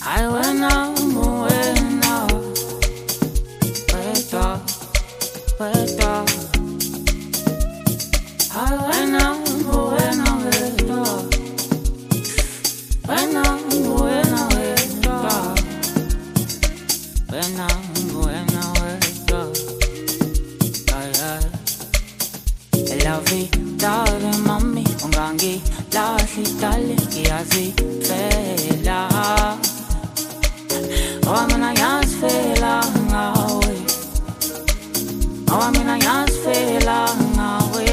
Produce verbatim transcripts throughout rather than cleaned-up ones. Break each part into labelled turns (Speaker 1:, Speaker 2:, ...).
Speaker 1: Ay, bueno, bueno, puesto, puesto. Ay, bueno, bueno, puesto. Bueno, bueno, puesto. Bueno, bueno, puesto. Ay, ay. La vida de mami, ungangi, la sitali, kiasi, fela. Oh, mina yas fela ngawe. Oh, mina yas fela ngawe.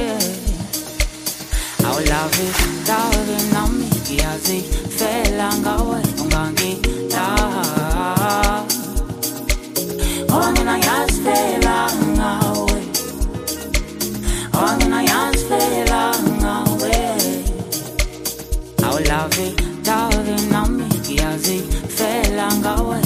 Speaker 1: Our love is darling, nami kiasi fela ngawe, ungangi la. Oh, mina yas fela ngawe. Oh, mina yas fela ngawe. Our love is darling, nami kiasi fela ngawe.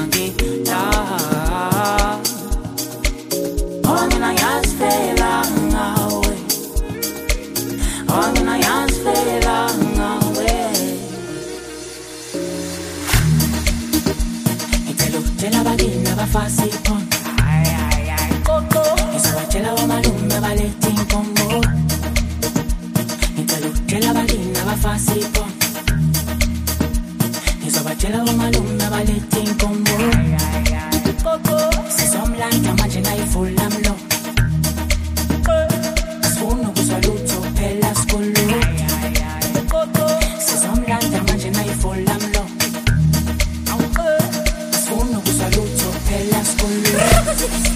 Speaker 1: Oh, mina yas fela ngawe. Oh, mina yas fela ngawe. Itelo tela bagina bafasi pon. Ay ay ay coco. Esa bachela wa malume baletin combo. Itelo tela bagina bafasi pon. Esa bachela wa malume baletin combo. Ay ay ay coco. Si som like imagine I full am low. Suono saluto per la scuola. Se son grande immagina i full am low. Suono saluto per la scuola.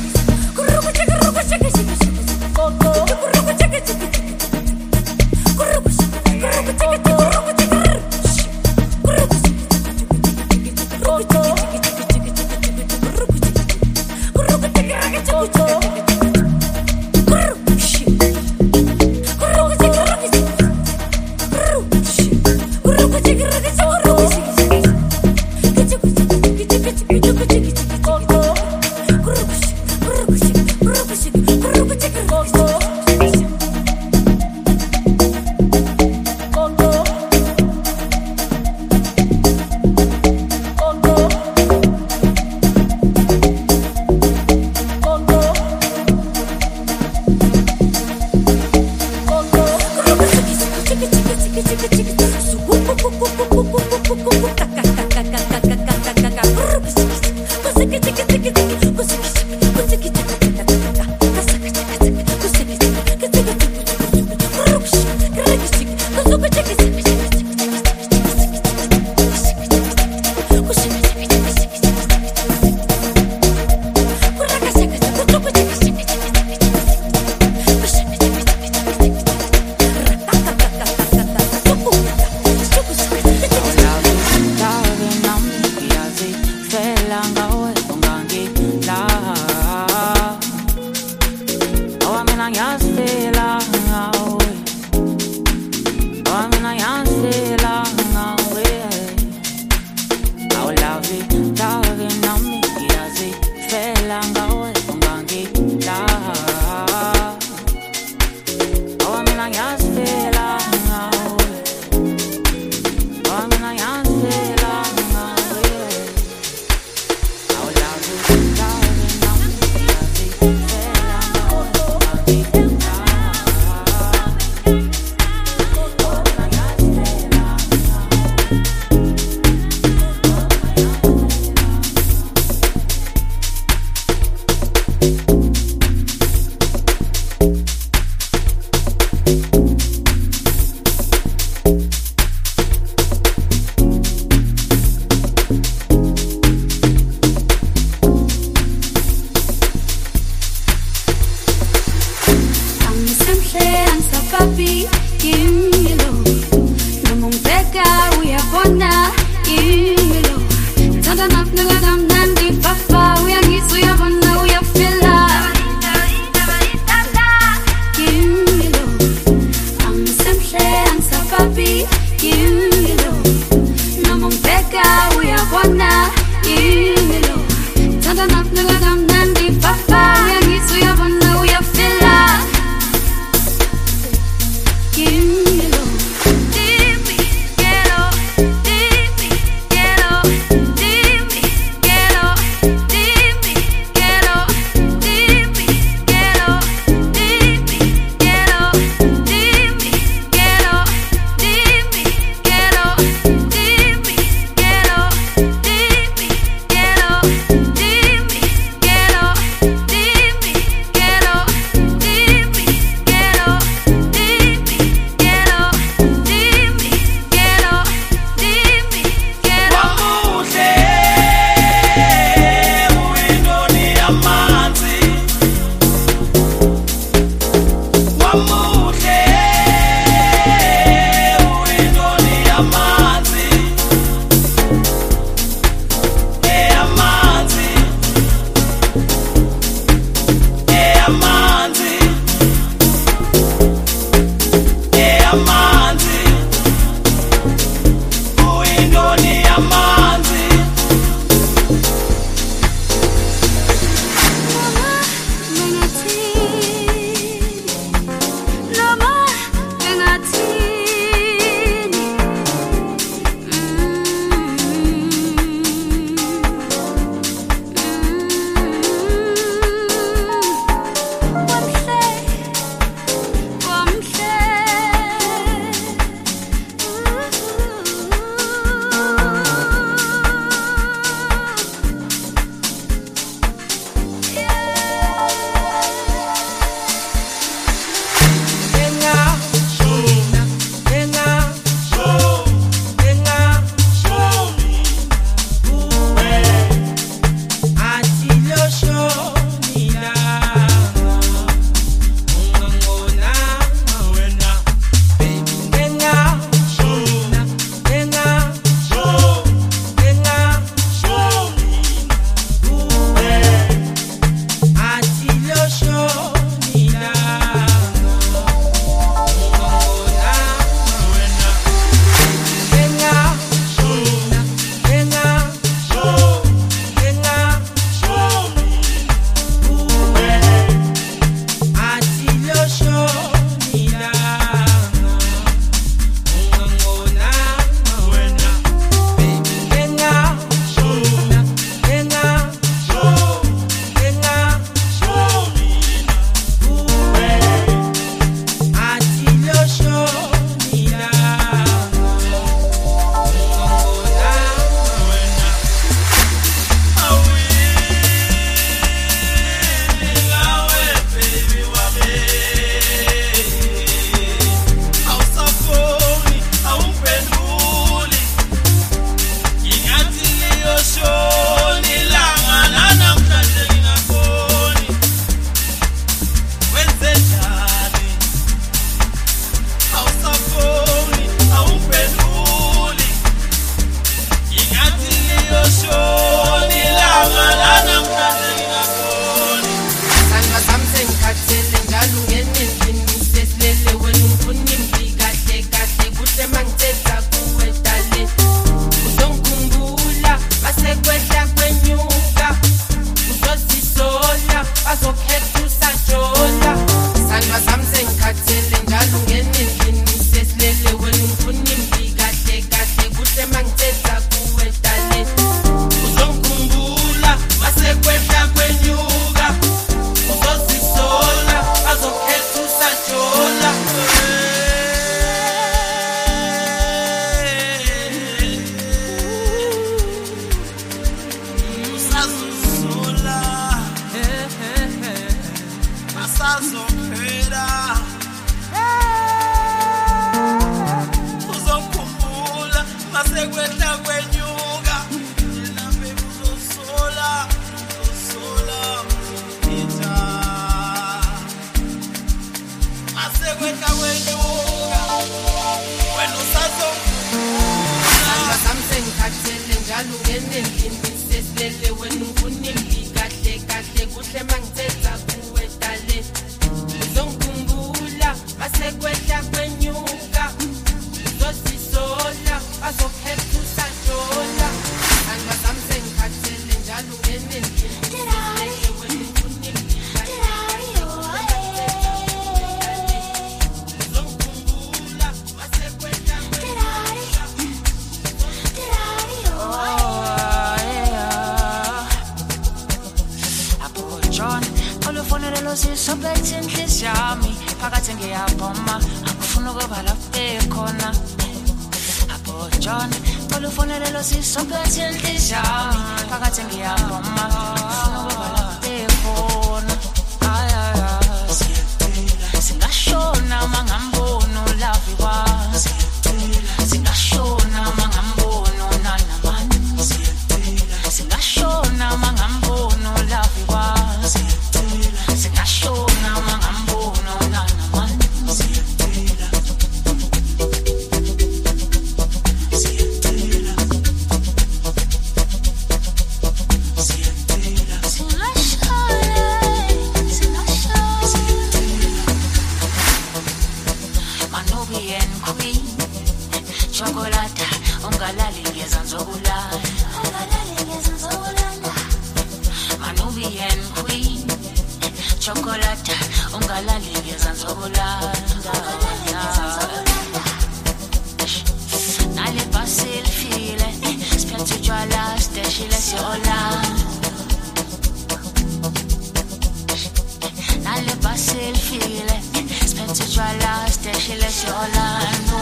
Speaker 2: njalo ngenendlini sesilele wena unginika kahle kahle kuhle mangithetha kuwe dale uzongikhumbula masekwehla kwenyuka uzosisola azokhetha usajola angibazami sengikhathele njalo ngenendlini sesilele wena unginika
Speaker 1: Sisophethe inhliziyo yami phakathi ngiyabhoma akufuna ukuba lapho ekhona Apho John olufonele lo sisophethe inhliziyo yami phakathi ngiyabhoma akufuna ukuba lapho ekhona ay ay singashona mangambona ulavi kwazi singashona mangambona nana mani singashona mangambona ulavi kwazi Singashona mangambona nana mani siyatela siyatela siyatela singashona Manubian queen chocolate ungalali ngezanzokulala ungalali ngezanzokulala Manubian queen chocolate ungalali ngezanzokulanda nale basil file spent jwala steshile siola nale basil file spent jwala steshile siola no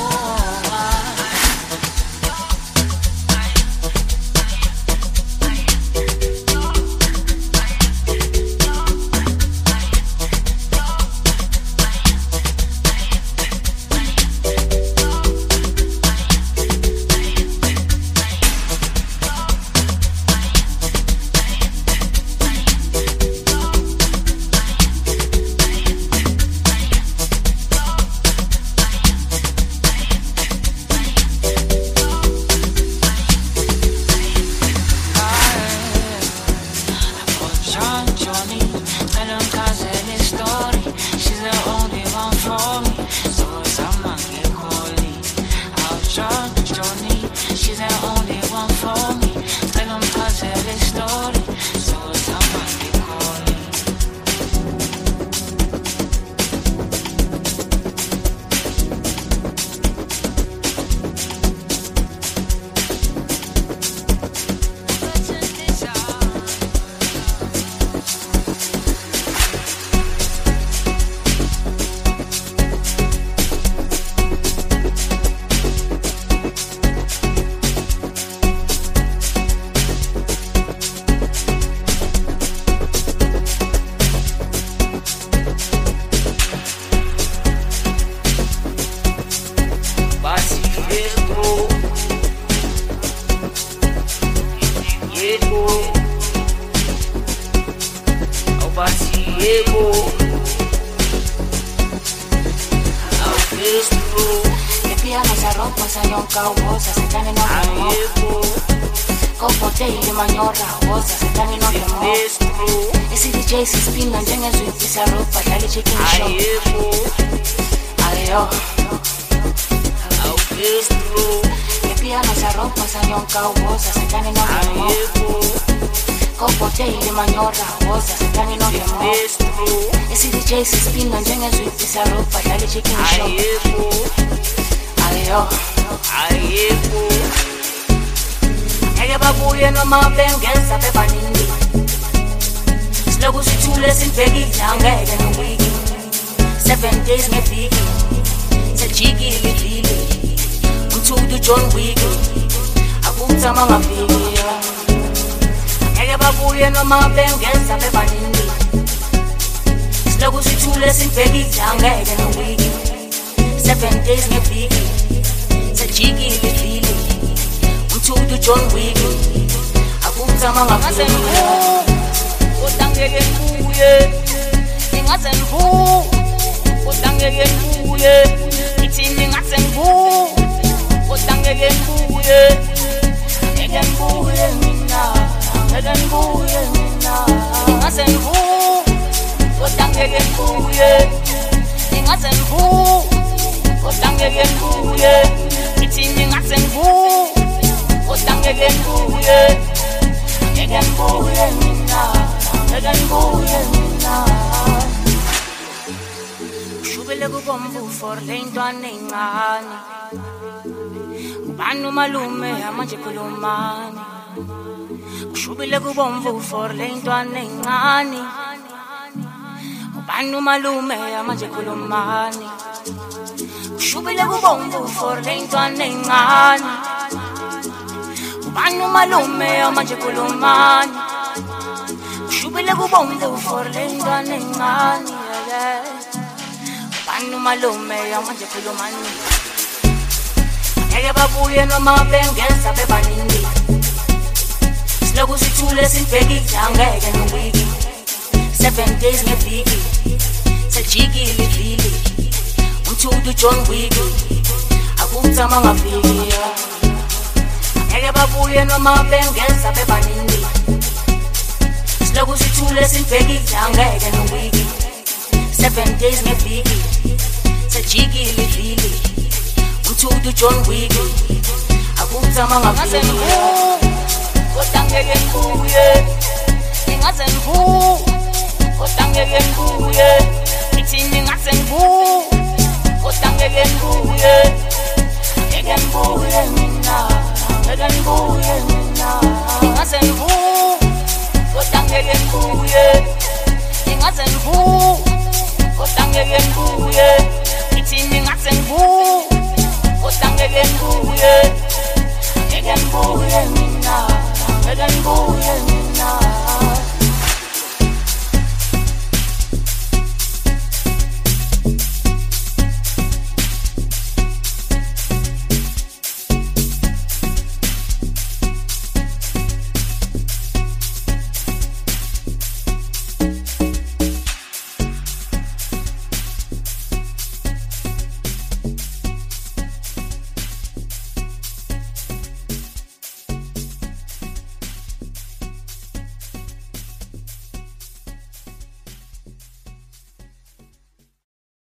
Speaker 1: Seven days ngeviki sejikile vile umthudu John Wick akutama ngaviki ngeke babuye noma bengenza bebaningi siloku sithule sibhekile angeke nowiki seven days ngeviki sejikile vile umthudu John Wick akutama ngaviki utangeke kuye ingaze ngivu utangeke kuye ithini ngaze ngivu utangeke kuye ngeke ngibuye mina ngeke ngibuye mina ngase ngibuye kodwa ngeke ngibuye ngase ngibuye kodwa ngeke ngibuye ngithi ngase ngibuye kodwa ngeke ngibuye ngeke ngibuye mina ngeke ngibuye mina shubele kubomvu for lentwana encane ubani umalume manje khulumani kushubile kubomvu for lentwana encane ubani umalume manje khulumani kushubile kubomvu for lentwana encane ubani umalume manje khulumani kushubile kubomvu for lentwana encane ubani umalume manje khulumani ngeke babuye noma bengeza bebaningi siloku sithule sibhekile angeke nowiki seven days ngeviki sejikile ivili umthudu John Wick akuthama ngaviki ngeke babuye noma bengeza bebaningi siloku sithule sibhekile angeke nowiki seven days ngeviki sejikile ivili umthudu John Wick akuthama ngaviki kodwa ngeke ngibuye ngase ngibuye kodwa ngeke ngibuye ngithi ngase ngibuye kodwa ngeke ngibuye ngeke ngibuye mina ngeke ngibuye mina